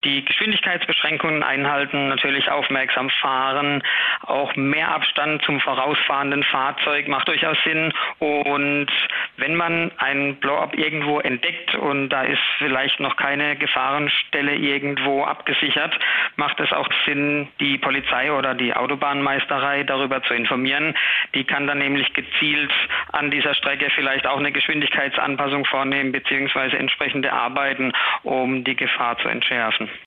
die Geschwindigkeitsbeschränkungen einhalten, natürlich aufmerksam fahren, auch mehr Abstand zum vorausfahrenden Fahrzeug macht durchaus Sinn. Und wenn man einen Blow-up irgendwo entdeckt und da ist vielleicht noch keine Gefahrenstelle irgendwo abgesichert, macht es auch Sinn, die Polizei oder die Autobahnmeisterei darüber zu informieren. Die kann dann nämlich gezielt an dieser Strecke vielleicht auch eine Geschwindigkeitsanpassung vornehmen, beziehungsweise entsprechende Arbeiten, um die Gefahr zu entschärfen.